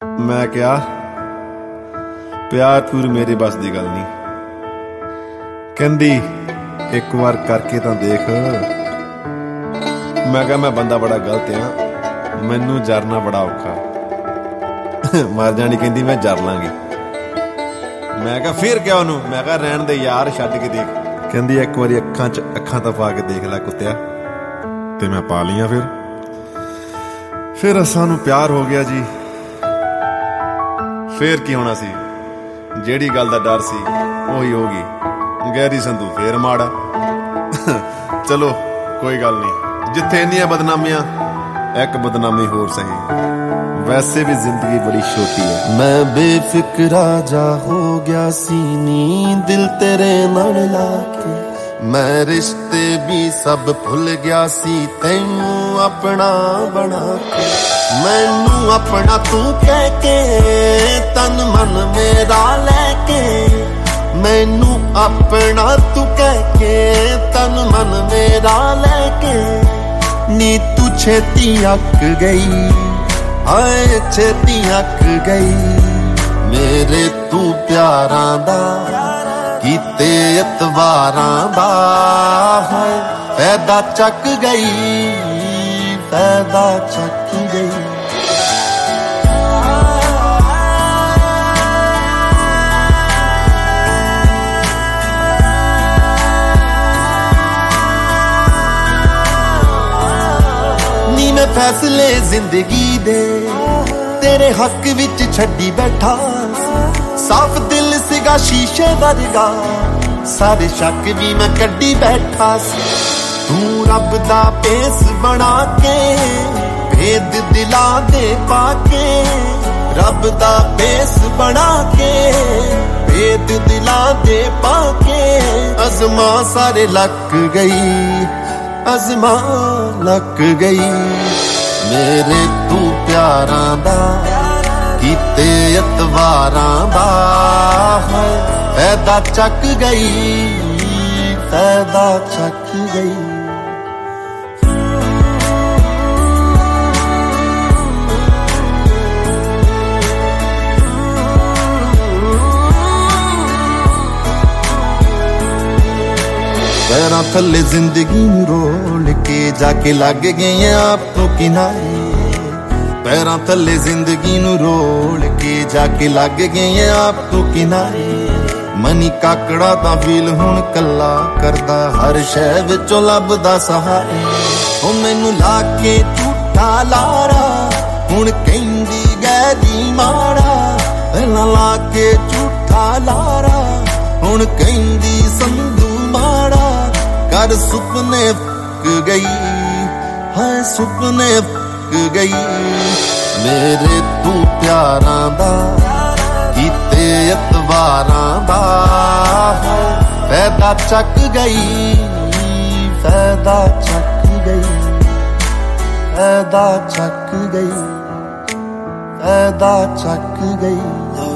मैं क्या प्यार पूर मेरे बस दी गल नहीं कहंदी एक बार करके तां देख। मैं क्या मैं बंदा बड़ा गलत हाँ, मैनू जरना बड़ा औखा। मर जानी कहंदी मैं जर लांगी। मैं क्या फिर क्या उन्हों, मैं क्या रहन दे यार छड्ड के देख। कहंदी एक बारी अखां च अखां तां पा के देख लै कुत्तिया। ते मैं पा लिया। फिर सानू प्यार हो गया जी। फिर की होना सी, जेड़ी गल दा डर सी ओही होगी। गैरी संधू फिर माड़ा। चलो कोई गल नहीं, जिथे इन्नियां बदनामियां एक बदनामी होर सही। वैसे भी जिंदगी बड़ी छोटी है। मैं बेफिक्रा जा हो गया सीनी दिल तेरे नाल लाके। मैं रिश्ते भी सब भुल गया सी तैनू अपना बना के। मैनू अपना तू कह के तन मन मेरा लैके। मैनू अपना तू कह के तन मन मेरा लैके। नी तू छेती अक गई, आए छेती अक गई। मेरे तू प्यारां दा कीते एतवारां दा फायदा चक गई, फायदा चक गई। नी मैं फैसले जिंदगी दे तेरे हक विच छड्डी बैठा। साफ दिल सिगा शीशे वर्गा, सारे शक भी मैं कड्डी बैठा। तू रब दा पेस बना के भेद दिला दे पाके। रब दा पेस बना के भेद दिला दे पाके। अज़मा सारे लक गई, अज़मा लक गई। मेरे तू प्यारां दा कीते एतवारां दा फायदा चक गई, फायदा चक गई। पैरां थल्ले जिंदगी नूं रोल के जाके लग गए आप तो किनारे। पैरां थल्ले जिंदगी नूं रोल के जाके लग गए आप तो किनारे। मनी काकड़ा दा फील हुण कल्ला करदा, हर शै विचों लभदा सहारे। ओ मैनू ला के झूठा लारा हुण कहंदी गैरी माड़ा। पहलां ला के झूठा लारा हुण कहंदी संधू माड़ा। कर सुपने फक गई, हाय सुपने फक गई। मेरे तू प्यारां दा कीते एतवारां दा फायदा चक गई, फायदा चक गई, फायदा चक गई, फायदा चक गई।